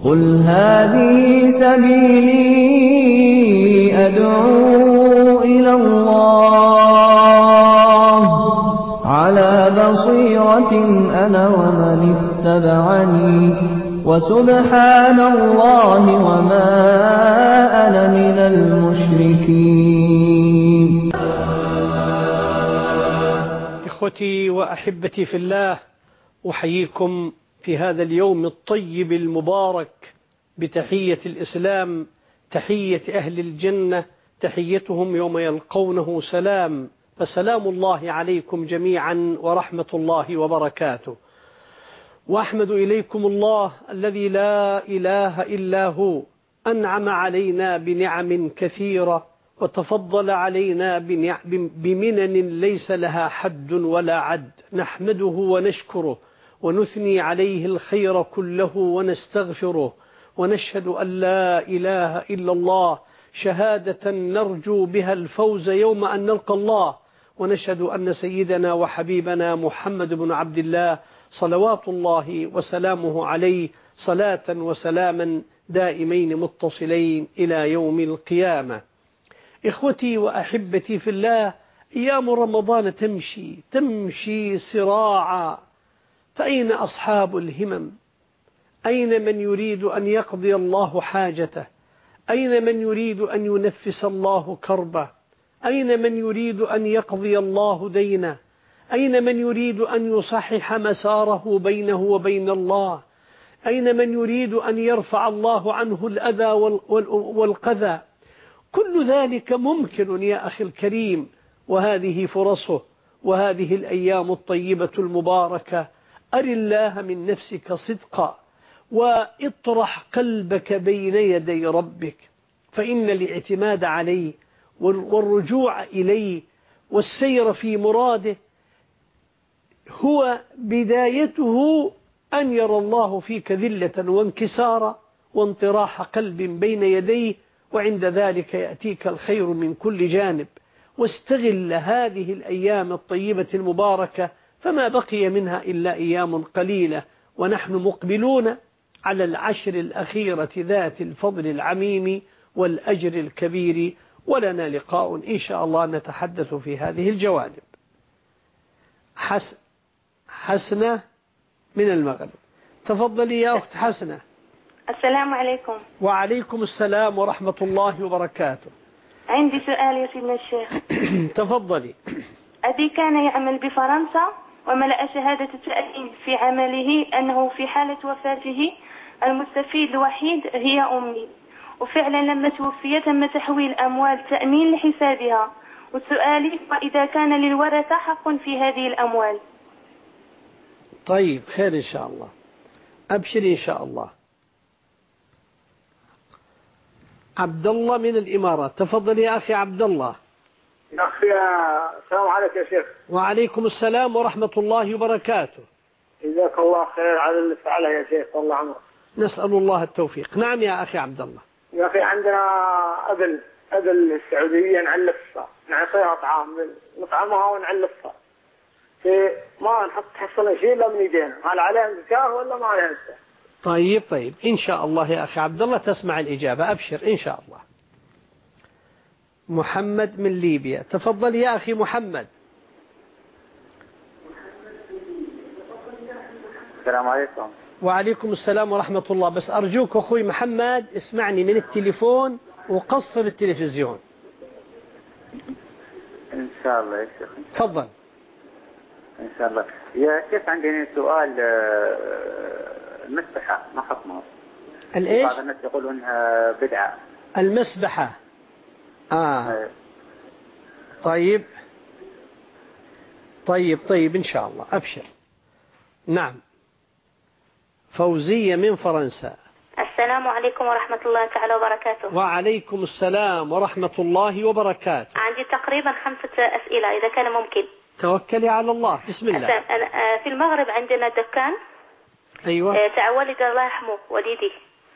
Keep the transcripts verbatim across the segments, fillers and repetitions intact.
قل هذه سبيلي أدعو إلى الله على بصيرة أنا ومن اتبعني وسبحان الله وما أنا من المشركين. إخوتي وأحبتي في الله، أحييكم في هذا اليوم الطيب المبارك بتحية الإسلام، تحية أهل الجنة، تحيتهم يوم يلقونه سلام، فسلام الله عليكم جميعا ورحمة الله وبركاته. وأحمد إليكم الله الذي لا إله إلا هو، أنعم علينا بنعم كثيرة وتفضل علينا بمنن ليس لها حد ولا عد، نحمده ونشكره ونثني عليه الخير كله ونستغفره، ونشهد أن لا إله إلا الله شهادة نرجو بها الفوز يوم أن نلقى الله، ونشهد أن سيدنا وحبيبنا محمد بن عبد الله صلوات الله وسلامه عليه صلاة وسلاما دائمين متصلين إلى يوم القيامة. إخوتي وأحبتي في الله، أيام رمضان تمشي تمشي سراعا، فأين أصحاب الهمم؟ أين من يريد أن يقضي الله حاجته؟ أين من يريد أن ينفس الله كربه؟ أين من يريد أن يقضي الله دينه؟ أين من يريد أن يصحح مساره بينه وبين الله؟ أين من يريد أن يرفع الله عنه الأذى والقذى؟ كل ذلك ممكن يا أخي الكريم، وهذه فرصه، وهذه الأيام الطيبة المباركة. أر الله من نفسك صدقا، واطرح قلبك بين يدي ربك، فإن الاعتماد عليه والرجوع إليه والسير في مراده هو بدايته أن يرى الله فيك ذلة وانكسارا وانطراح قلب بين يديه، وعند ذلك يأتيك الخير من كل جانب. واستغل هذه الأيام الطيبة المباركة، فما بقي منها إلا أيام قليلة، ونحن مقبلون على العشر الأخيرة ذات الفضل العميم والأجر الكبير، ولنا لقاء إن شاء الله نتحدث في هذه الجوانب. حس حسنة من المغرب، تفضلي يا أخت حسنة. السلام عليكم. وعليكم السلام ورحمة الله وبركاته. عندي سؤال يا سيدنا الشيخ. تفضلي. أبي كان يعمل بفرنسا، وملأ شهادة التأمين في عمله أنه في حالة وفاته المستفيد الوحيد هي أمي، وفعلا لما توفي تم تحويل أموال تأمين لحسابها، وسؤالي وإذا كان للورثة حق في هذه الأموال. طيب خير إن شاء الله، أبشر إن شاء الله. عبد الله من الإمارات، تفضل يا أخي عبد الله. يا أخي السلام عليكم يا شيخ. وعليكم السلام ورحمة الله وبركاته. جزاك الله خير على اللي فعله يا شيخ، والله عمرك. نسأل الله التوفيق. نعم يا أخي عبد الله. يا أخي عندنا أبل أبل السعودية نعلفها، نعطيها طعام نطعمها ونعلفها، ما نحط حصلنا شيء إلا من يدينا، هل عليها زكاة ولا ما عليها زكاة؟ طيب طيب إن شاء الله يا أخي عبد الله تسمع الإجابة، أبشر إن شاء الله. محمد من ليبيا، تفضل يا أخي محمد. السلام عليكم. وعليكم السلام ورحمة الله. بس أرجوك أخوي محمد اسمعني من التليفون وقصر التلفزيون إن شاء الله يا شيخ. تفضل. إن شاء الله يا شيخ. عندي سؤال، المسبحة ما حكمها؟ الإيش؟ بعض الناس يقولون إنها بدعة. المسبحة آه أيه. طيب طيب طيب إن شاء الله أبشر. نعم فوزية من فرنسا. السلام عليكم ورحمة الله تعالى وبركاته. وعليكم السلام ورحمة الله وبركاته. عندي تقريبا خمسة أسئلة إذا كان ممكن. توكلي على الله، بسم الله. في المغرب عندنا دكان. أيوة. تاع والدي الله يرحمه والدي،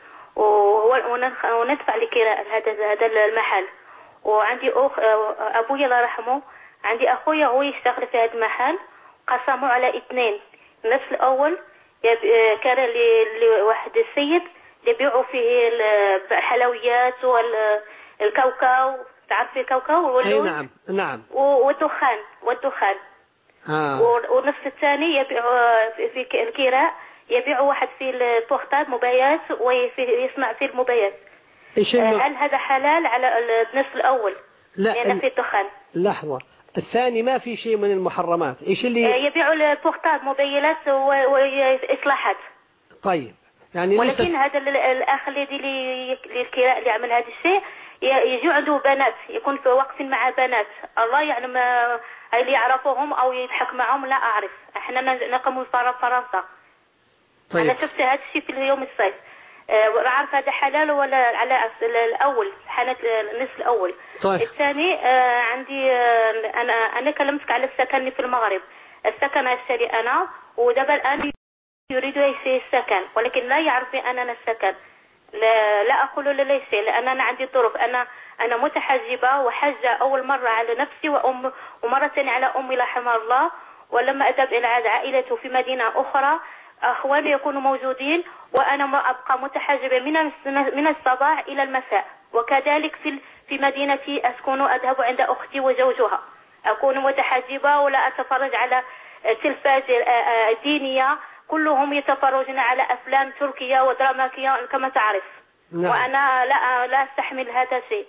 وندفع لكراء هذا هذا المحل. وعندي أخ أبوي الله يرحمه، عندي أخويا هو يشتغل في هذا المحل، قسموا على اثنين. نفس الأول كان لواحد السيد يبيعوا فيه الحلويات والكاوكاو، تعرفي الكاوكاو واللوز؟ أي نعم نعم. والدخان والدخان آه. والنصف الثاني يبيعوا في الكراء، يبيعوا واحد في البورتات مبيات ويصنع فيه المبيات. هل هذا حلال على النصف الأول؟ لا لأن في الدخان. لحظة، الثاني ما في شيء من المحرمات. إيش اللي يبيعوا البورتات موبيلات وإصلاحات؟ طيب يعني ولكن لسه... هذا الأخ الذي للكراء اللي عمل هذا الشيء يجي عنده بنات، يكون في وقف مع بنات، الله يعلم اللي يعرفوهم أو يضحك معهم، لا أعرف. احنا نقوم في فرنسا. طيب. أنا شفت هذا الشيء في اليوم الصيف، أه عارف هذا حلال ولا على الأول حالة النصف الأول. طيب. الثاني أه عندي أه أنا أنا كلمتك على السكن في المغرب. السكن أشتري أنا، ودابا الآن يريد يشتري السكن ولكن لا يعرف أننا السكن. لا, لا أقول له ليس، لأن أنا عندي ظروف. أنا أنا متحجبة وحجة أول مرة على نفسي وأم ومرة ثانية على أمي رحمها الله. ولما أذهب إلى عائلته في مدينة أخرى أخواني يكونوا موجودين وأنا ما أبقى متحجبة من من الصباح إلى المساء. وكذلك في في مدينتي أسكن أذهب عند أختي وزوجها، أكون متحجبة ولا أتفرج على تلفاز دينية، كلهم يتفرجون على أفلام تركية ودراماتية كما تعرف. نعم. وأنا لا لا أستحمل هذا الشيء.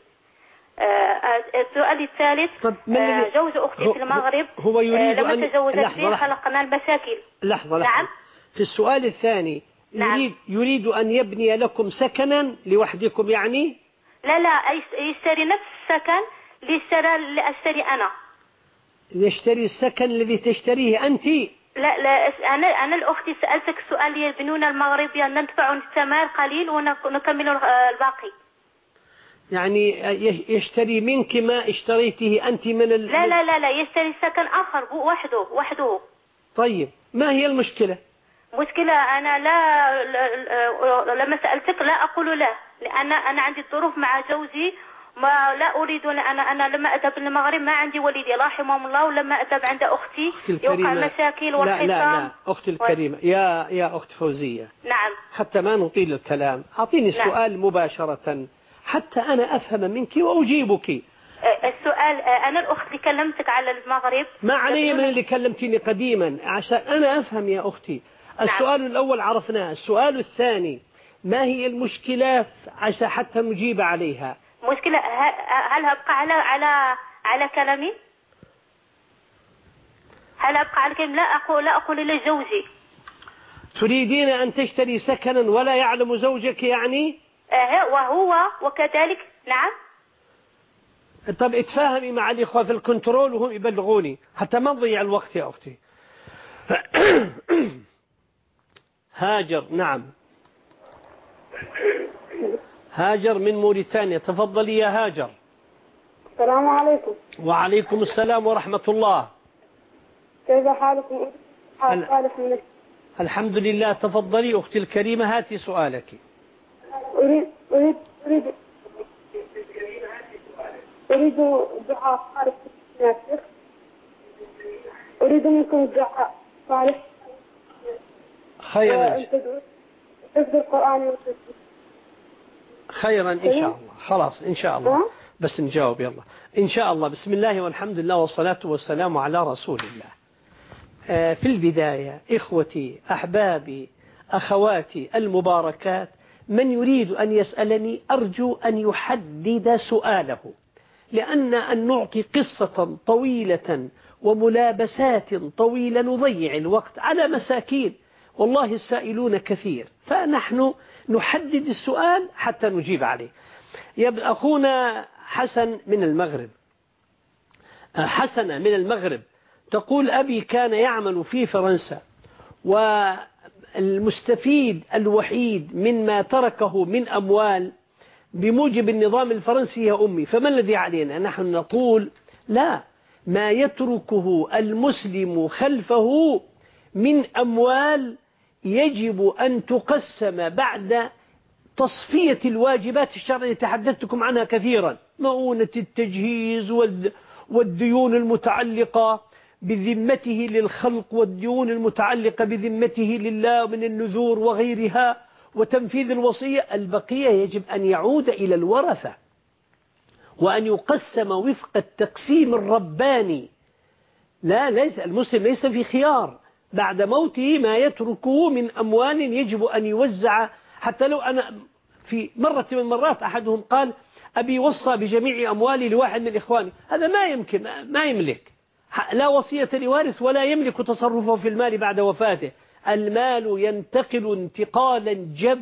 السؤال الثالث، جوز أختي في المغرب هو يريد لما أن تزوجت فيه خلقنا المشاكل. لحظة لحظة. نعم. في السؤال الثاني نعم. يريد يريد أن يبني لكم سكنا لوحدكم يعني؟ لا لا، يشتري نفس السكن اللي أشتري أنا. يشتري السكن الذي تشتريه أنت؟ لا لا، أنا أنا الأختي سألتك سؤال، يبنون المغرب ندفع الثمن قليل ونكمل الباقي. يعني يشتري منك ما اشتريته أنت من ال... لا لا لا لا، يشتري سكن آخر وحده وحده. طيب ما هي المشكلة؟ مشكلة أنا لا, لا لما سألتك لا أقول لا، لأن أنا عندي ظروف مع جوزي، ما لا أريد. أنا أنا لما أذهب للمغرب ما عندي وليدي رحمهم الله، ولما أذهب عند أختي يوقع مشاكل والخصام. لا لا لا أختي الكريمة و... يا يا أخت فوزية. نعم. حتى ما نطيل الكلام أعطيني السؤال نعم. مباشرة حتى أنا أفهم منك وأجيبك. السؤال، أنا الأخت اللي كلمتك على المغرب، ما علي من اللي كلمتني قديما عشان أنا أفهم يا أختي. السؤال نعم. الأول عرفناه. السؤال الثاني، ما هي المشكلات عشان حتى نجيب عليها؟ مشكلة، هل أبقى على على على كلامي؟ هل أبقى على كلامي؟ لا أقول لا أقول لزوجي. تريدين أن تشتري سكنا ولا يعلم زوجك يعني؟ اه وهو وكذلك. نعم. طب اتفاهمي مع الإخوة في الكنترول وهم يبلغوني حتى ما نضيع الوقت يا أختي. هاجر. نعم هاجر من موريتانيا، تفضلي يا هاجر. السلام عليكم. وعليكم السلام ورحمة الله. كيف حالكم؟ حال صالح من الحمد لله. تفضلي أختي الكريمة، هاتي سؤالك. أريد أريد أريد أريد دعاء صالح يا شيخ. أريد منكم دعاء صالح. خيرا. حفظ القرآن والتفسير. خيرا إن شاء الله. خلاص إن شاء الله. بس نجاوب يلا إن شاء الله. بسم الله والحمد لله والصلاة والسلام على رسول الله. في البداية إخوتي أحبابي أخواتي المباركات، من يريد أن يسألني أرجو أن يحدد سؤاله، لأن أن نعطي قصة طويلة وملابسات طويلة نضيع الوقت على مساكين، والله السائلون كثير، فنحن نحدد السؤال حتى نجيب عليه. يبقى أخونا حسن من المغرب، حسنة من المغرب تقول: أبي كان يعمل في فرنسا، والمستفيد الوحيد مما تركه من أموال بموجب النظام الفرنسي يا أمي، فما الذي علينا؟ نحن نقول لا، ما يتركه المسلم خلفه من أموال يجب أن تقسم بعد تصفية الواجبات الشرعية تحدثتكم عنها كثيرا، مؤونة التجهيز والديون المتعلقة بذمته للخلق والديون المتعلقة بذمته لله من النذور وغيرها، وتنفيذ الوصية، البقية يجب أن يعود إلى الورثة وأن يقسم وفق التقسيم الرباني. لا ليس المسلم ليس في خيار بعد موته ما يتركه من أموال يجب أن يوزع. حتى لو أنا في مرة من المرات أحدهم قال أبي وصى بجميع أموالي لواحد من إخواني، هذا ما يمكن، ما يملك، لا وصية لوارث ولا يملك تصرفه في المال بعد وفاته. المال ينتقل انتقالا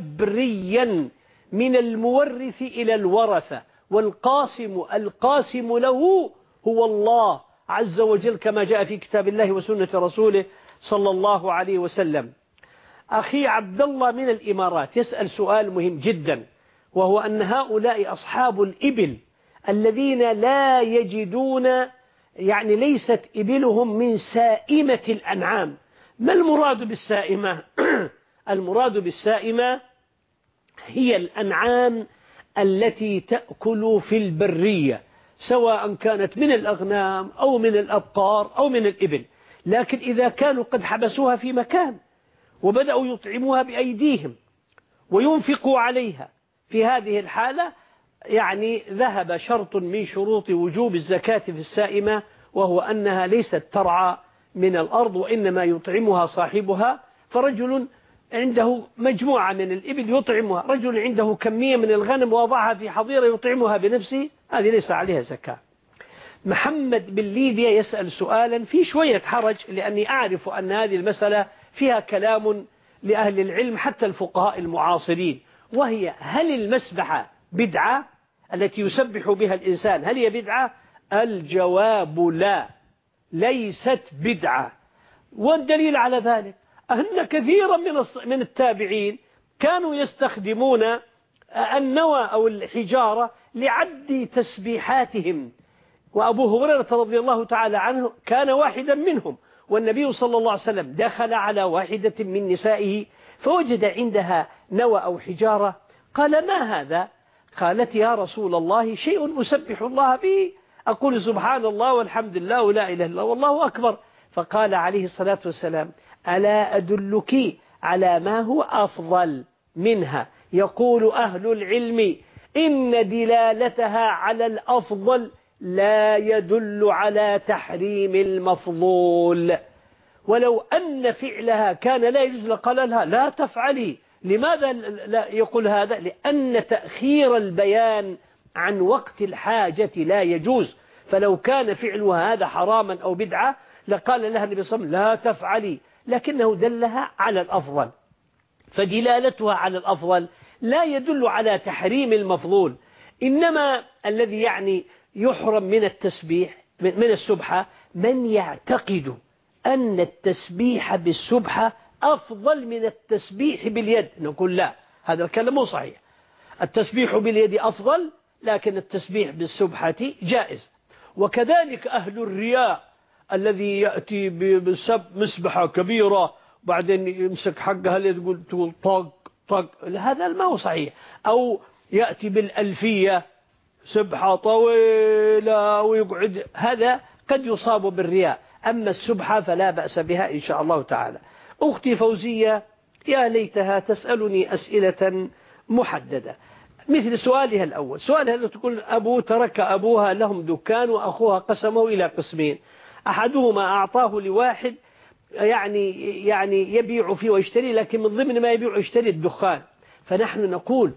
جبريا من المورث إلى الورثة، والقاسم القاسم له هو الله عز وجل كما جاء في كتاب الله وسنة رسوله صلى الله عليه وسلم. أخي عبد الله من الإمارات يسأل سؤال مهم جدا، وهو أن هؤلاء أصحاب الإبل الذين لا يجدون، يعني ليست إبلهم من سائمة الأنعام. ما المراد بالسائمة؟ المراد بالسائمة هي الأنعام التي تأكل في البرية، سواء كانت من الأغنام أو من الأبقار أو من الإبل، لكن إذا كانوا قد حبسوها في مكان وبدأوا يطعموها بأيديهم وينفقوا عليها، في هذه الحالة يعني ذهب شرط من شروط وجوب الزكاة في السائمة، وهو أنها ليست ترعى من الأرض وإنما يطعمها صاحبها. فرجل عنده مجموعة من الإبل يطعمها، رجل عنده كمية من الغنم وضعها في حظيرة يطعمها بنفسه، هذه ليس عليها زكاة. محمد بن ليبيا يسأل سؤالا في شوية حرج، لأني أعرف أن هذه المسألة فيها كلام لأهل العلم حتى الفقهاء المعاصرين، وهي هل المسبحة بدعة التي يسبح بها الإنسان هل هي بدعة؟ الجواب لا، ليست بدعة. والدليل على ذلك أن كثيرا من من التابعين كانوا يستخدمون النوى أو الحجارة لعد تسبيحاتهم، وأبو هريرة رضي الله تعالى عنه كان واحدا منهم، والنبي صلى الله عليه وسلم دخل على واحدة من نسائه فوجد عندها نوى أو حجارة، قال ما هذا؟ قالت يا رسول الله شيء أسبح الله به، أقول سبحان الله والحمد لله ولا إله إلا الله والله أكبر. فقال عليه الصلاة والسلام ألا أدلك على ما هو أفضل منها؟ يقول أهل العلم إن دلالتها على الأفضل لا يدل على تحريم المفضول، ولو أن فعلها كان لا يجوز لقال لها لا تفعلي. لماذا لا يقول هذا؟ لأن تأخير البيان عن وقت الحاجة لا يجوز، فلو كان فعلها هذا حراما أو بدعة لقال لها النبي صلى الله عليه وسلم لا تفعلي، لكنه دلها على الأفضل، فدلالتها على الأفضل لا يدل على تحريم المفضول. إنما الذي يعني يحرم من التسبيح من السبحة من يعتقد أن التسبيح بالسبحة أفضل من التسبيح باليد. نقول لا، هذا الكلام مو صحيح، التسبيح باليد أفضل لكن التسبيح بالسبحة جائز. وكذلك أهل الرياء الذي يأتي بمسبحة كبيرة وبعدين يمسك حقها اللي تقول تقول طق طق، هذا ما هو صحيح. أو يأتي بالألفية سبحة طويلة ويقعد، هذا قد يصاب بالرياء. أما السبحة فلا بأس بها إن شاء الله تعالى. أختي فوزية يا ليتها تسألني أسئلة محددة مثل سؤالها الأول. سؤالها اللي تقول أبو ترك أبوها لهم دكان وأخوها قسمه إلى قسمين، أحدهما أعطاه لواحد يعني يعني يبيع فيه ويشتري، لكن من ضمن ما يبيع ويشتري الدخان. فنحن نقول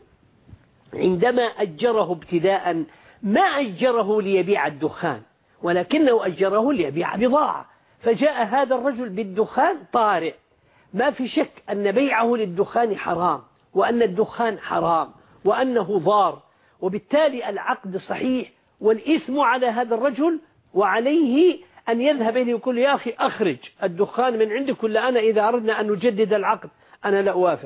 عندما أجره ابتداء ما أجره ليبيع الدخان، ولكنه أجره ليبيع بضاعة، فجاء هذا الرجل بالدخان طارئ، ما في شك أن بيعه للدخان حرام، وأن الدخان حرام، وأنه ضار، وبالتالي العقد صحيح، والإثم على هذا الرجل، وعليه أن يذهب إليه ويقول يا أخي أخرج الدخان من عندك، ولا أنا إذا أردنا أن نجدد العقد أنا لا أوافق.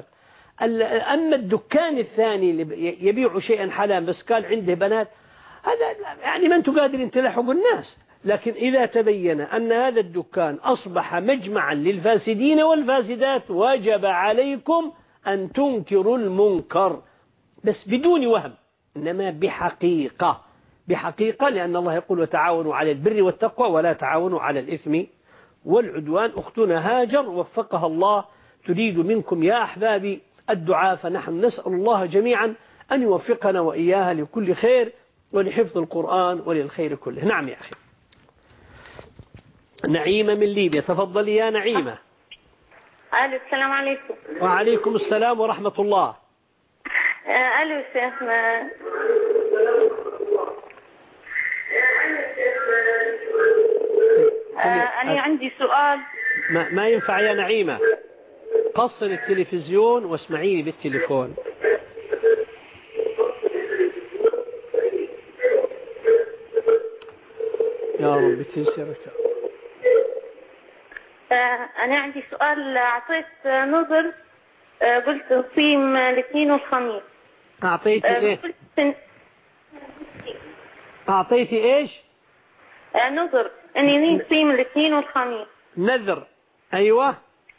أما الدكان الثاني اللي يبيع شيئا حلال بس قال عنده بنات، هذا يعني ما أنتم قادرين تلحقوا الناس. لكن إذا تبين أن هذا الدكان أصبح مجمعا للفاسدين والفاسدات وجب عليكم أن تنكروا المنكر، بس بدون وهم، إنما بحقيقة بحقيقة لأن الله يقول وتعاونوا على البر والتقوى ولا تعاونوا على الإثم والعدوان. أختنا هاجر وفقها الله تريد منكم يا أحبابي الدعاء. فنحن نسأل الله جميعا أن يوفقنا وإياها لكل خير ولحفظ القرآن وللخير كله. نعم يا أخي. نعيمة من ليبيا، تفضلي يا نعيمة. السلام عليكم. وعليكم السلام ورحمة الله. ألو شيخنا. أنا عندي سؤال. ما, ما ينفع يا نعيمة، قصر التلفزيون واسمعيني بالتليفون. يا رب تيسرك. أنا عندي سؤال. أعطيت نظر، قلت نصيم الاثنين والخميس. أعطيتي إيه؟ أعطيتي إيش؟ نظر أني نصيم الاثنين والخميس. نذر، أيوة.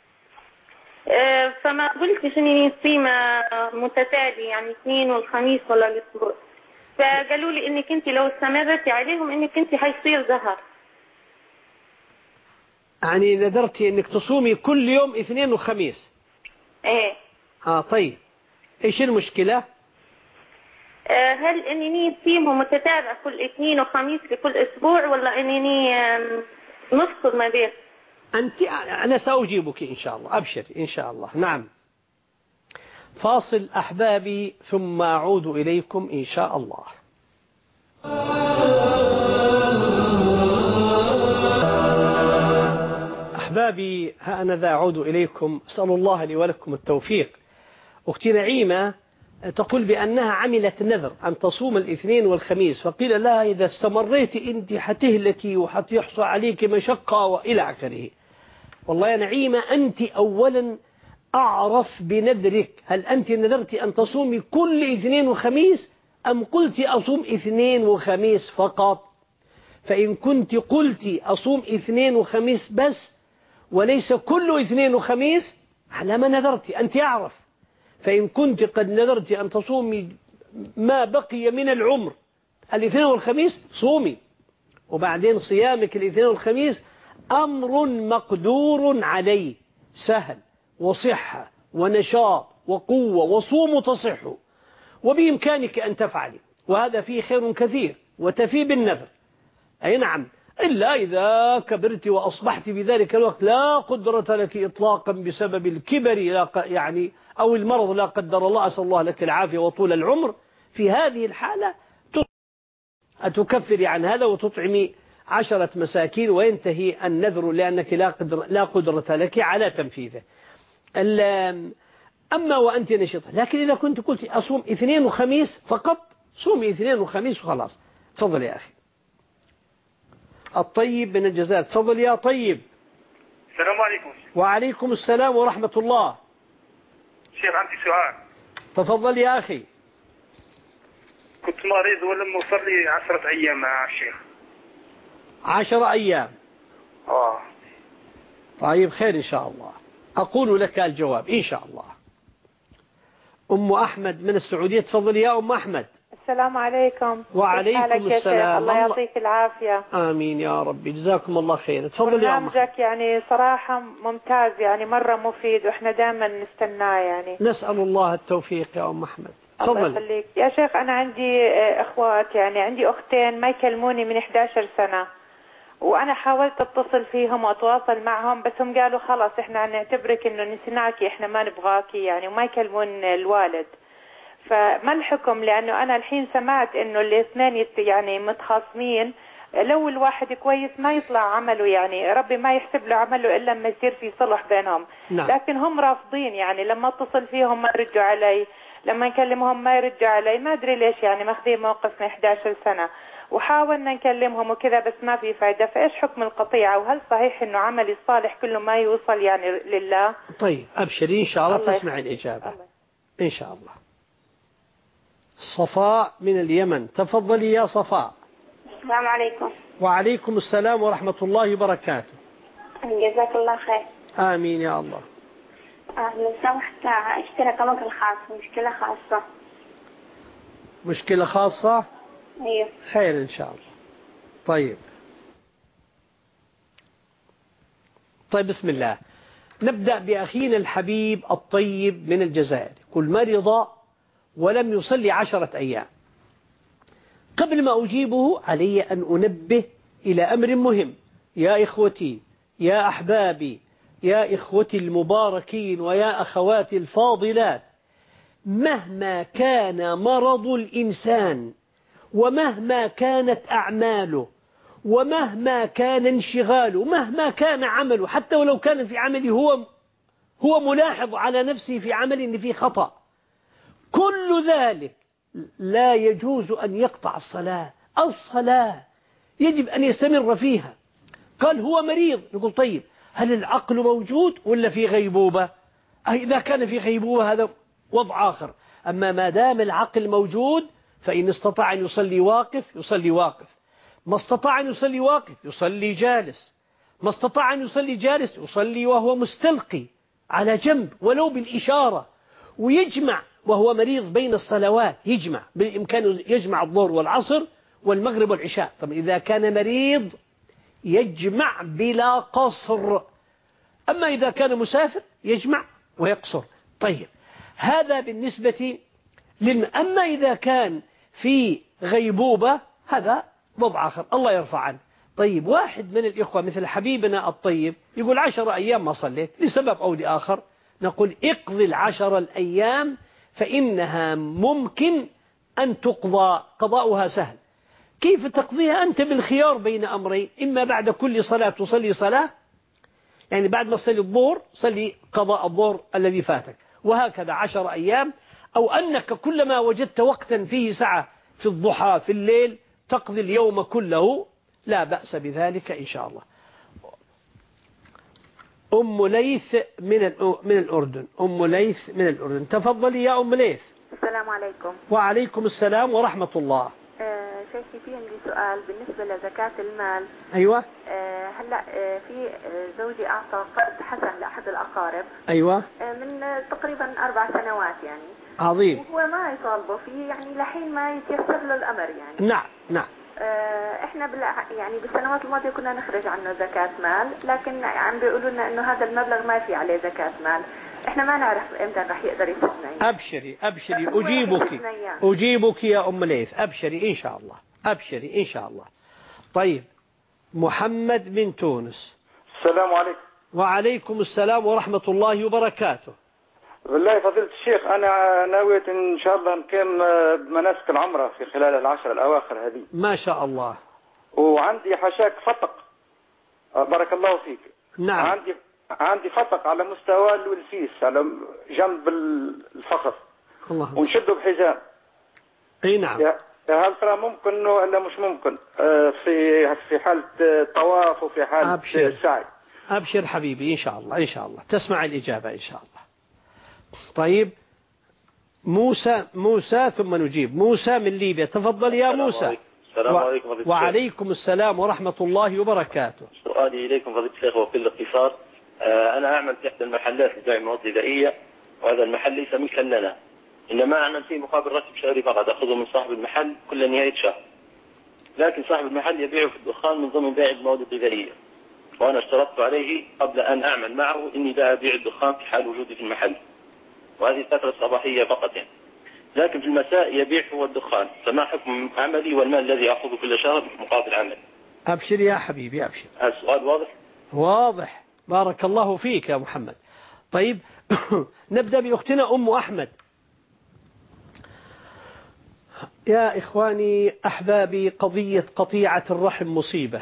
فما قلتش أني نصيم متتالي، يعني اثنين والخميس ولا الأسبوع. فقالوا لي إنك أنت لو استمرتي عليهم إنك أنت حيصير ظهر. يعني نذرتي إنك تصومي كل يوم اثنين وخميس. إيه. آه طيب، إيش المشكلة؟ آه هل إنني أصيمهم متتابع كل اثنين وخميس لكل أسبوع، ولا إنني نفصل ما بين؟ أنت أنا سأجيبك إن شاء الله، أبشري إن شاء الله. نعم. فاصل أحبابي ثم أعود إليكم إن شاء الله. أحبابي، ها أنا ذا أعود إليكم، أسأل الله لي ولكم التوفيق. أختي نعيمة تقول بأنها عملت نذر أن تصوم الاثنين والخميس، فقيل لها إذا استمريت أنت حتهلكي وحتيحصل عليك مشقة وإلى آخره. والله يا نعيمة أنت أولا أعرف بنذرك، هل أنت نذرت أن تصومي كل اثنين وخميس أم قلت أصوم اثنين وخميس فقط؟ فإن كنت قلت أصوم اثنين وخميس بس وليس كل اثنين وخميس على ما نذرت أنت أعرف. فإن كنت قد نذرت أن تصومي ما بقي من العمر الاثنين والخميس صومي، وبعدين صيامك الاثنين والخميس أمر مقدور عليه، سهل وصحة ونشاط وقوة، وصوم تصح وبإمكانك أن تفعلي، وهذا فيه خير كثير وتفي بالنذر. أي نعم، إلا إذا كبرت وأصبحت بذلك الوقت لا قدرة لك إطلاقا بسبب الكبر لا يعني أو المرض لا قدر الله، أسأل الله لك العافية وطول العمر. في هذه الحالة أتكفري عن هذا وتطعمي عشرة مساكين وينتهي النذر، لأنك لا قدرة, لا قدرة لك على تنفيذه. أما وأنت نشطة، لكن إذا كنت قلت أصوم اثنين وخميس فقط صومي اثنين وخميس وخلاص. تفضل يا أخي. الطيب من الجزائر، تفضل يا طيب. السلام عليكم. وعليكم السلام ورحمة الله. شيخ عندي سؤال. تفضل يا أخي. كنت مريض ولم أوصل لي عشرة أيام مع الشيخ. عشرة أيام. آه. طيب خير إن شاء الله، أقول لك الجواب إن شاء الله. أم أحمد من السعودية، تفضل يا أم أحمد. السلام عليكم. وعليكم السلام. الله يعطيك العافية. آمين يا ربي، جزاكم الله خير. تفضل يا أم أحمد. برنامجك يعني صراحة ممتاز، يعني مرة مفيد وإحنا دائما نستناه يعني. نسأل الله التوفيق يا أم أحمد. تفضل. الله يخليك يا شيخ. أنا عندي إخوات، يعني عندي أختين ما يكلموني من إحدى عشرة سنة، وأنا حاولت أتصل فيهم وأتواصل معهم بس هم قالوا خلاص إحنا نعتبرك إنه نسيناكي، إحنا ما نبغاكي يعني، وما يكلمون الوالد. فما الحكم؟ لأنه أنا الحين سمعت إنه الاثنين يعني متخاصمين، لو الواحد كويس ما يطلع عمله، يعني ربي ما يحسب له عمله إلا لما يصير في صلح بينهم. نعم. لكن هم رافضين، يعني لما اتصل فيهم ما يردوا علي، لما نكلمهم ما يردوا علي، ما أدري ليش، يعني ماخذين موقف من إحدى عشرة سنة، وحاولنا نكلمهم وكذا بس ما في فايدة. فإيش حكم القطيعة؟ وهل صحيح إنه عملي الصالح كله ما يوصل يعني لله؟ طيب أبشري إن شاء الله, الله تسمع الإجابة الله. إن شاء الله. صفاء من اليمن، تفضلي يا صفاء. السلام عليكم. وعليكم السلام ورحمة الله وبركاته. جزاك الله خير. آمين يا الله. لو سمحت اشتري رقمك الخاص، مشكلة خاصة. مشكلة خاصة؟ ايوه. خير إن شاء الله. طيب طيب بسم الله. نبدأ بأخينا الحبيب الطيب من الجزائر، كل مرض ولم يصلي عشرة أيام. قبل ما أجيبه علي أن أنبه إلى أمر مهم. يا إخوتي، يا أحبابي، يا إخوتي المباركين، ويا أخواتي الفاضلات، مهما كان مرض الإنسان، ومهما كانت أعماله، ومهما كان انشغاله، مهما كان عمله، حتى ولو كان في عمله هو هو ملاحظ على نفسه في عمل إن فيه خطأ، كل ذلك لا يجوز أن يقطع الصلاة. الصلاة يجب أن يستمر فيها. قال هو مريض، نقول طيب هل العقل موجود ولا في غيبوبة؟ إذا كان في غيبوبة هذا وضع آخر. أما ما دام العقل موجود فإن استطاع أن يصلي واقف يصلي واقف، ما استطاع أن يصلي واقف يصلي جالس، ما استطاع أن يصلي جالس يصلي وهو مستلقي على جنب ولو بالإشارة، ويجمع وهو مريض بين الصلوات، يجمع بإمكانه يجمع الظهر والعصر والمغرب والعشاء. طب إذا كان مريض يجمع بلا قصر، أما إذا كان مسافر يجمع ويقصر. طيب هذا بالنسبة للم... أما إذا كان في غيبوبة هذا وضع آخر، الله يرفع عنه. طيب واحد من الإخوة مثل حبيبنا الطيب يقول عشر أيام ما صليت لسبب أو لآخر، نقول اقضي العشر الأيام فإنها ممكن أن تقضى، قضاؤها سهل. كيف تقضيها؟ أنت بالخيار بين أمرين، إما بعد كل صلاة تصلي صلاة، يعني بعد ما تصلي الظهر صلي قضاء الظهر الذي فاتك، وهكذا عشر أيام، أو أنك كلما وجدت وقتا فيه سعة في الضحى في الليل تقضي اليوم كله، لا بأس بذلك إن شاء الله. أم ليث من من الأردن، أم ليث من الأردن، تفضلي يا أم ليث. السلام عليكم. وعليكم السلام ورحمة الله. آه شيخي في عندي سؤال بالنسبة لزكاة المال. أيوة. آه هلا آه في زوجي أعطى قرض حسن لأحد الأقارب. أيوة. آه من تقريبا أربع سنوات يعني. عظيم. وهو ما يطالبه فيه يعني لحين ما يتيسر له الأمر يعني. نعم نعم. آه احنا بال يعني بالسنوات الماضية كنا نخرج عنه زكاة مال، لكن عم بيقولوا لنا إنه هذا المبلغ ما في عليه زكاة مال. احنا ما نعرف امتى راح يقدر يسدنا. ابشري ابشري اجيبك اجيبك يا ام ليث، ابشري ان شاء الله، ابشري ان شاء الله. طيب محمد من تونس. السلام عليكم. وعليكم السلام ورحمة الله وبركاته. بالله فضيلة الشيخ، انا ناوية ان شاء الله نقيم بمناسك العمرة في خلال العشر الاواخر هذه. ما شاء الله. وعندي حشاك فتق، بارك الله فيك. نعم. عندي عندي فتق على مستوى الولفيس على جنب الفخذ، الله، ونشده بحزام. اي نعم. هل ترى ممكن ولا مش ممكن في في حالة طواف وفي حالة أبشر. سعي؟ أبشر حبيبي إن شاء الله إن شاء الله تسمع الإجابة إن شاء الله. طيب موسى موسى ثم نجيب. موسى من ليبيا، تفضل يا موسى. السلام و... عليكم فضيلة الشيخ. وعليكم السلام ورحمة الله وبركاته. سؤالي إليكم فضيلة الشيخ وبكل اختصار، آه أنا أعمل في إحدى المحلات لبيع مواد غذائية، وهذا المحل ليس ملكا لنا، إنما أعمل فيه مقابل راتب شهري فقط أخذه من صاحب المحل كل نهاية شهر، لكن صاحب المحل يبيعه في الدخان من ضمن بيع المواد الغذائية، وأنا اشترطت عليه قبل أن أعمل معه إني لا أبيع الدخان في حال وجودي في المحل، وهذه الفترة الصباحية فقط يعني. لكن في المساء يبيع هو الدخان، فما حكم عملي والمال الذي أخذه كل شهر مقابل عمل؟ أبشر يا حبيبي أبشر. السؤال واضح؟ واضح، بارك الله فيك يا محمد. طيب نبدأ بأختنا أم أحمد. يا إخواني أحبابي، قضية قطيعة الرحم مصيبة،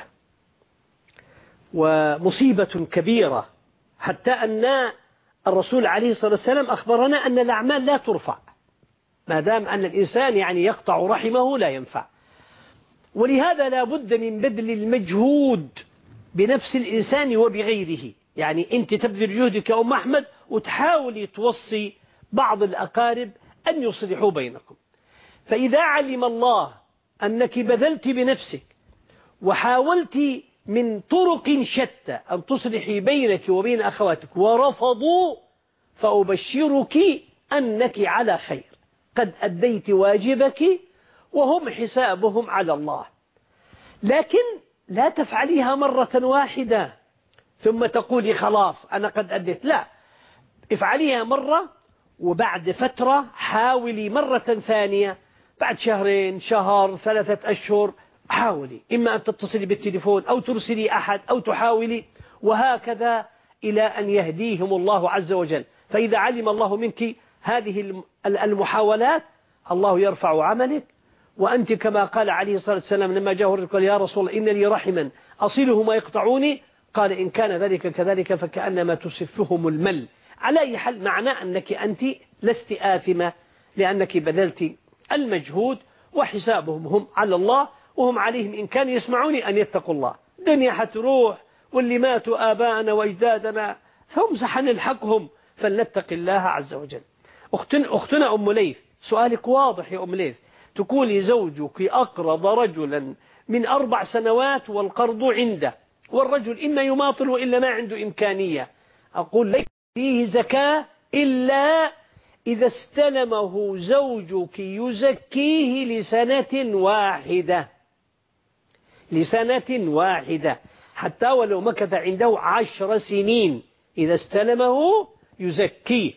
ومصيبة كبيرة، حتى أن الرسول عليه الصلاة والسلام أخبرنا أن الأعمال لا ترفع ما دام أن الإنسان يعني يقطع رحمه لا ينفع. ولهذا لا بد من بذل المجهود بنفس الإنسان وبغيره، يعني أنت تبذل جهدك يا أم أحمد وتحاولي توصي بعض الأقارب أن يصلحوا بينكم. فإذا علم الله أنك بذلت بنفسك وحاولت من طرق شتى أن تصلحي بينك وبين أخواتك ورفضوا، فأبشرك أنك على خير، قد أديت واجبك وهم حسابهم على الله. لكن لا تفعليها مرة واحدة، ثم تقولي خلاص أنا قد أديت. لا، افعليها مرة وبعد فترة حاولي مرة ثانية، بعد شهرين، شهر، ثلاثة أشهر، حاولي إما أن تتصلي بالتليفون أو ترسلي أحد أو تحاولي، وهكذا إلى أن يهديهم الله عز وجل. فإذا علم الله منك هذه المحاولات الله يرفع عملك، وأنت كما قال عليه الصلاة والسلام لما جاءه الرجل قال يا رسول الله إن لي رحما أصله ما يقطعوني، قال إن كان ذلك كذلك فكأنما تسفهم المل. على أي حال معناه أنك أنت لست آثمة، لأنك بذلت المجهود، وحسابهم هم على الله، وهم عليهم إن كانوا يسمعوني أن يتقوا الله. الدنيا حتروح، واللي ماتوا آباءنا وأجدادنا هم سحنلحقهم، فلنتق الله عز وجل. أختنا, أختنا أم ليث، سؤالك واضح يا أم ليث. تقولي زوجك أقرض رجلا من أربع سنوات والقرض عنده، والرجل إما يماطل وإلا ما عنده إمكانية. أقول ليس فيه زكاة إلا إذا استلمه زوجك يزكيه لسنة واحدة، لسنة واحدة حتى ولو مكث عنده عشر سنين، إذا استلمه يزكيه.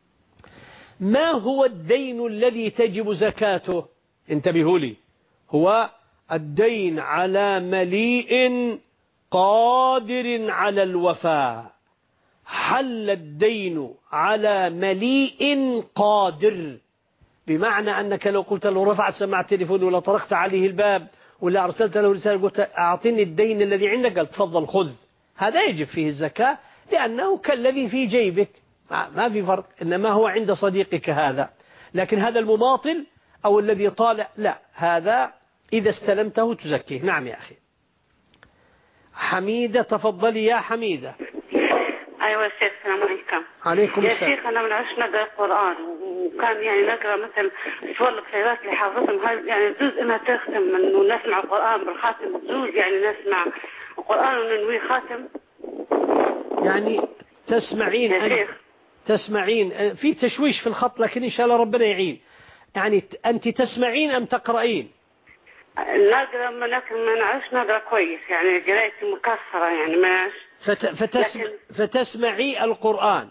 ما هو الدين الذي تجب زكاته؟ انتبهوا لي، هو الدين على مليء قادر على الوفاء. حل الدين على مليء قادر، بمعنى أنك لو قلت له رفعت سماعة التليفون ولا طرقت عليه الباب ولا أرسلت له رسالة قلت أعطيني الدين الذي عندك، قال تفضل خذ، هذا يجب فيه الزكاة لأنه كالذي في جيبك، ما في فرق، إنما هو عند صديقك هذا. لكن هذا المماطل أو الذي طالع لا، هذا إذا استلمته تزكيه. نعم يا أخي. حميدة تفضلي يا حميدة. أيوة شيخ، السلام عليكم. عليكم السلام. يا شيخ أنا من عشت نقرأ القرآن، وكان يعني نقرأ مثل سور الخيرات اللي حافظهم، هاي يعني جزء إنها تختم إنه نسمع القرآن بالخاتم، جزء يعني نسمع القرآن وننوي خاتم. يعني تسمعين يا شيخ، تسمعين في تشويش في الخط، لكن إن شاء الله ربنا يعين. يعني أنت تسمعين أم تقرأين؟ نقرأ من من عشت نقرأ كويس، يعني قراءتي مكسرة يعني ماشي. فت... فتسم... فتسمعي القرآن.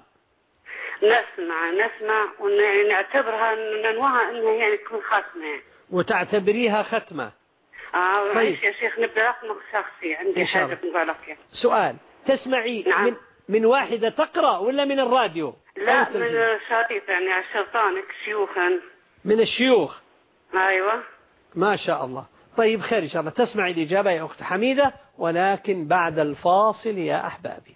نسمع نسمع ونعتبرها ننوها انها يعني تكون ختمة يعني. وتعتبريها ختمة. اه طيب يا شيخ، نبدأ رقمك شخصي، عندي حاجة بنقولك. سؤال، تسمعي نعم. من من واحدة تقرأ ولا من الراديو؟ لا من شريط يعني على الشيطانك شيوخا. من الشيوخ. ايوه ما شاء الله. طيب خير إن شاء الله. تسمعي الإجابة يا أخت حميدة، ولكن بعد الفاصل يا أحبابي.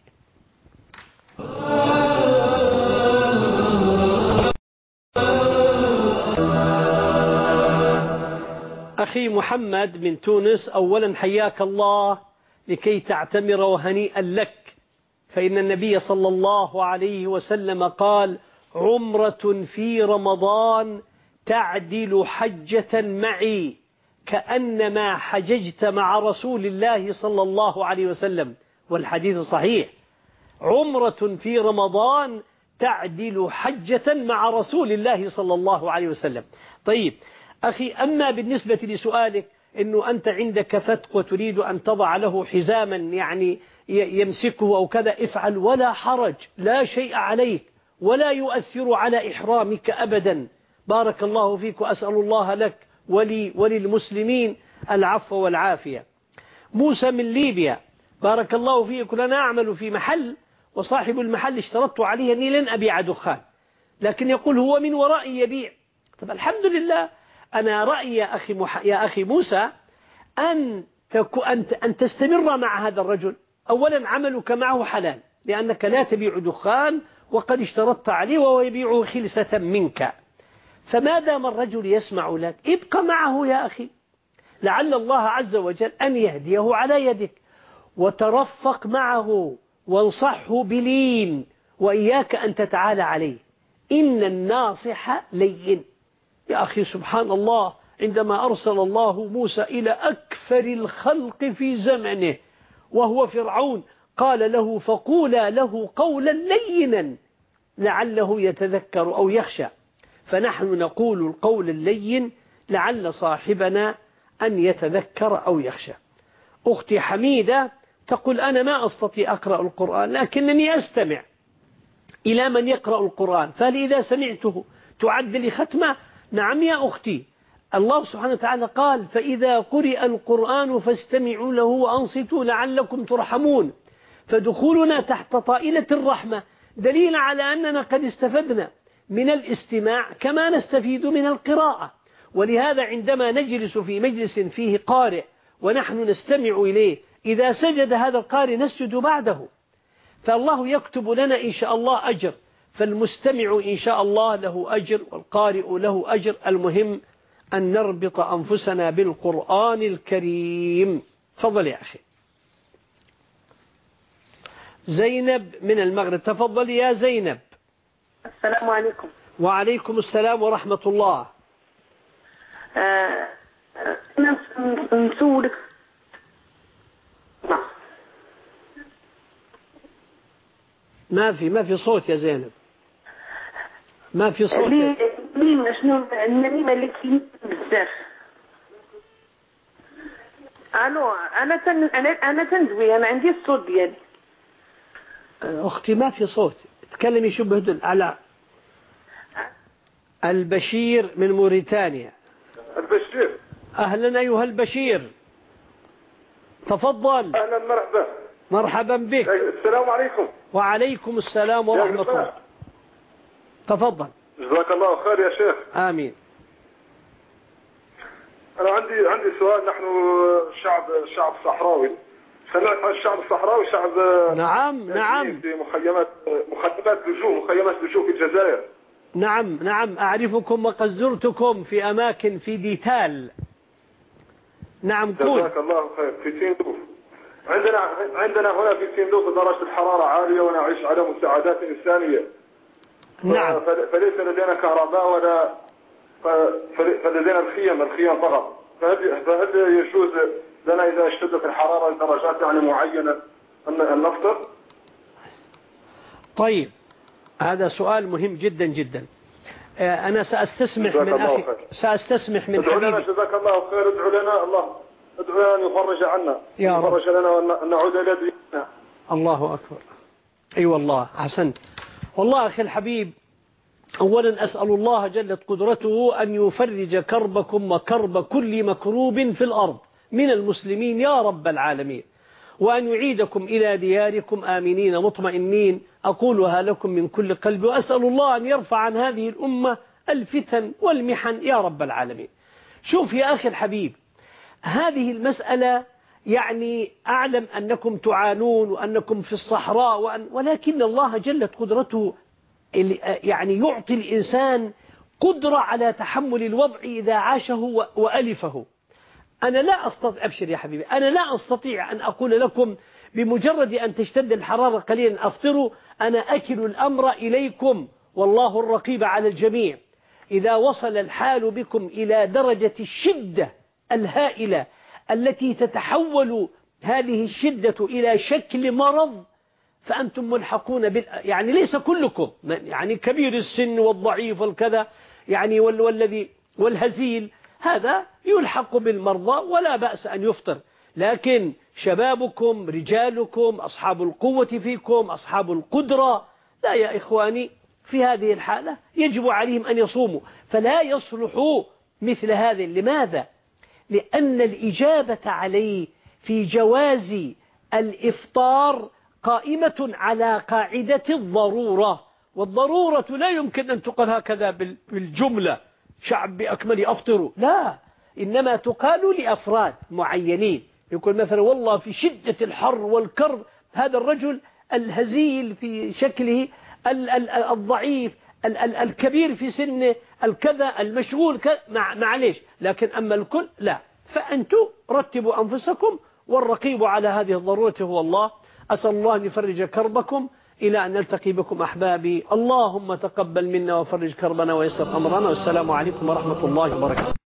أخي محمد من تونس، أولا حياك الله لكي تعتمر وهنيئا لك، فإن النبي صلى الله عليه وسلم قال عمرة في رمضان تعدل حجة معي كأنما حججت مع رسول الله صلى الله عليه وسلم، والحديث صحيح. عمرة في رمضان تعدل حجة مع رسول الله صلى الله عليه وسلم. طيب أخي، أما بالنسبة لسؤالك أنه أنت عندك فتق وتريد أن تضع له حزاما يعني يمسكه أو كذا، افعل ولا حرج، لا شيء عليك ولا يؤثر على إحرامك أبدا. بارك الله فيك، وأسأل الله لك ولي وللمسلمين العفو والعافية. موسى من ليبيا، بارك الله فيك، أنا أعمل في محل وصاحب المحل اشترطت عليه أني لن أبيع دخان، لكن يقول هو من ورائي يبيع. طب الحمد لله. أنا رأيي يا أخي, مح... يا أخي موسى أن, تكو... أن... أن تستمر مع هذا الرجل. أولا عملك معه حلال، لأنك لا تبيع دخان وقد اشترطت عليه وهو يبيعه خلسة منك. فما دام الرجل يسمع لك ابقى معه يا أخي، لعل الله عز وجل أن يهديه على يدك، وترفق معه وانصحه بلين، وإياك أن تتعالى عليه. إن الناصح لين. يا أخي سبحان الله، عندما أرسل الله موسى إلى أكثر الخلق في زمنه وهو فرعون، قال له فقولا له قولا لينا لعله يتذكر أو يخشى. فنحن نقول القول اللين لعل صاحبنا أن يتذكر أو يخشى. أختي حميدة تقول أنا ما أستطيع أقرأ القرآن لكنني أستمع إلى من يقرأ القرآن، فهل إذا سمعته تعد لي ختمة؟ نعم يا أختي، الله سبحانه وتعالى قال فإذا قرئ القرآن فاستمعوا له وأنصتوا لعلكم ترحمون. فدخولنا تحت طائلة الرحمة دليل على أننا قد استفدنا من الاستماع كما نستفيد من القراءة. ولهذا عندما نجلس في مجلس فيه قارئ ونحن نستمع إليه، إذا سجد هذا القارئ نسجد بعده، فالله يكتب لنا إن شاء الله أجر، فالمستمع إن شاء الله له أجر والقارئ له أجر. المهم أن نربط أنفسنا بالقرآن الكريم. تفضل يا أخي. زينب من المغرب، تفضل يا زينب. السلام عليكم. وعليكم السلام ورحمة الله. آه أنا نسولك ما في ما في صوت يا زينب، ما في صوت. ليه ليه شنو النميمة اللي كاين بزاف. الو انا تن انا انا تندوي، انا عندي الصوت ديالي. اختي ما في صوت، تكلمي شو بهدل. على البشير من موريتانيا. البشير، اهلا ايها البشير، تفضل. اهلا مرحبا. مرحبا بك. السلام عليكم. وعليكم السلام ورحمة الله. تفضل. جزاك الله خير يا شيخ. آمين. أنا عندي عندي سؤال. نحن شعب شعب صحراوي، سمعت عن الشعب الصحراوي شعب نعم نعم في مخيمات مخيمات لجوء مخيمات لجوء في الجزائر. نعم نعم أعرفكم وقد زرتكم في أماكن في ديتال. نعم قول. جزاك الله خير. في تندوف عندنا عندنا هنا في تندوف درجة الحرارة عالية ونعيش على مساعدات إنسانية. نعم. فليس لدينا كهرباء ولا فلدينا الخيم الخيم فقط. فهل فهل يجوز لنا إذا اشتدت الحرارة لدرجات يعني معينة أن نفطر؟ طيب هذا سؤال مهم جدا جدا. أنا سأستسمح من أخي سأستسمح من حبيبي. حبيبي. جزاك الله خير. ادعو لنا الله ادعو لنا أن يفرج عنا يا رب. يفرج لنا وأن نعود إلى ديننا. الله أكبر. أي أيوة والله أحسنت. والله أخي الحبيب، أولا أسأل الله جلت قدرته أن يفرج كربكم وكرب كل مكروب في الأرض من المسلمين يا رب العالمين، وأن يعيدكم إلى دياركم آمنين مطمئنين. أقولها لكم من كل قلب، وأسأل الله أن يرفع عن هذه الأمة الفتن والمحن يا رب العالمين. شوف يا أخي الحبيب، هذه المسألة يعني أعلم أنكم تعانون وأنكم في الصحراء وأن ولكن الله جلت قدرته يعني يعطي الإنسان قدرة على تحمل الوضع إذا عاشه وألفه. أنا لا أستطيع، أبشر يا حبيبي، أنا لا أستطيع أن أقول لكم بمجرد أن تشتد الحرارة قليلا أفطروا. أنا أكل الأمر إليكم والله الرقيب على الجميع. إذا وصل الحال بكم إلى درجة الشدة الهائلة التي تتحول هذه الشدة إلى شكل مرض فأنتم ملحقون بال... يعني ليس كلكم، يعني كبير السن والضعيف والكذا يعني وال... والذي والهزيل هذا يلحق بالمرضى ولا بأس أن يفطر، لكن شبابكم رجالكم أصحاب القوة فيكم أصحاب القدرة لا يا إخواني، في هذه الحالة يجب عليهم أن يصوموا. فلا يصلح مثل هذا. لماذا؟ لأن الإجابة عليه في جواز الإفطار قائمة على قاعدة الضرورة، والضرورة لا يمكن أن تقال هكذا بالجملة شعب بأكمل أفطروا، لا، إنما تقال لأفراد معينين. يقول مثلا والله في شدة الحر والكر هذا الرجل الهزيل في شكله الضعيف الكبير في سنه الكذا المشغول معليش، لكن أما الكل لا. فأنتم رتبوا أنفسكم والرقيب على هذه الضرورة هو الله. أسأل الله أن يفرج كربكم إلى أن نلتقي بكم أحبابي. اللهم تقبل منا وفرج كربنا ويسر أمرنا، والسلام عليكم ورحمة الله وبركاته.